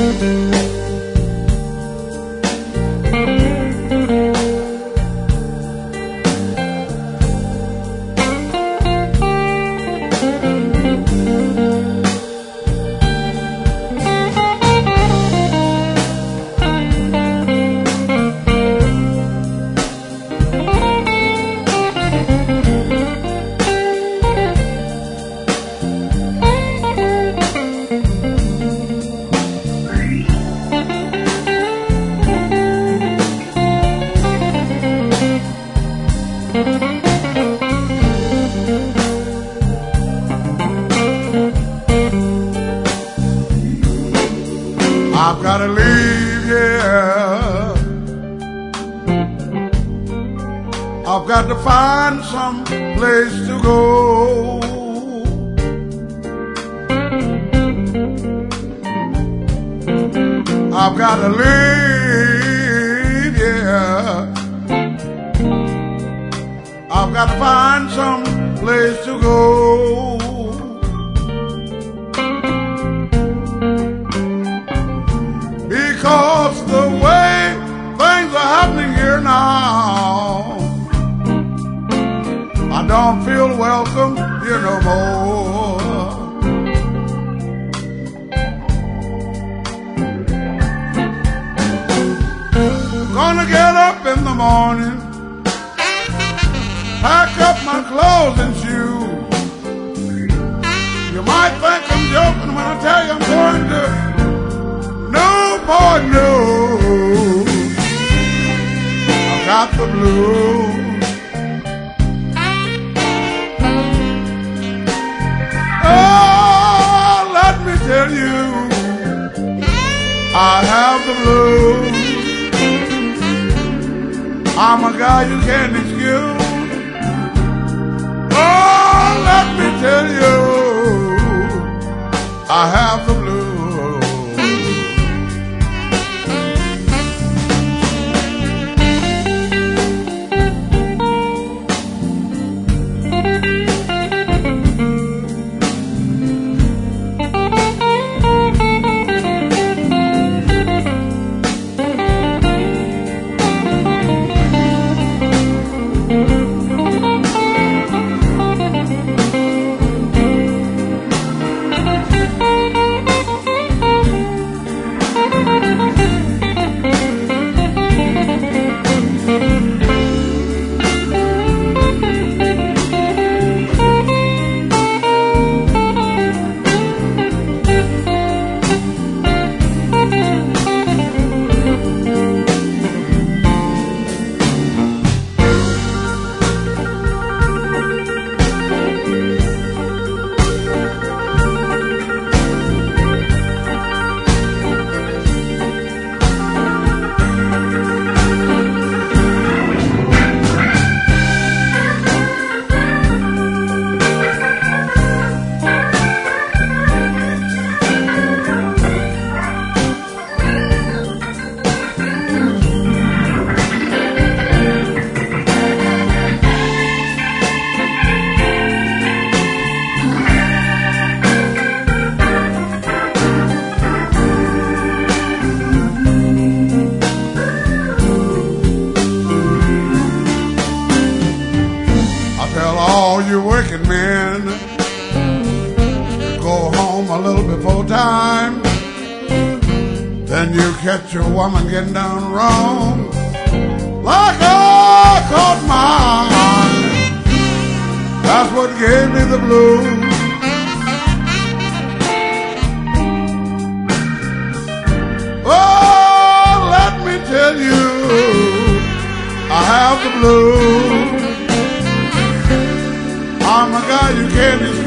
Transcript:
I've got to leave here. I've got to find some place to go. I've got to leave here. I've got to find some place to go. Because the way things are happening here now, I don't feel welcome here no more. Gonna get up in the morning, pack up my clothes and shoes. You might think I'm joking when I tell you I'm going to Newport News. I got the blues. Oh, let me tell you, I have the blues. I'm a guy you can't excuse. Oh, let me tell you, I have the blues. All you working men, you go home a little before time, then you catch your woman getting down wrong, like I caught mine. That's what gave me the blues. Oh, let me tell you, I have the blues. I'm a guy you can't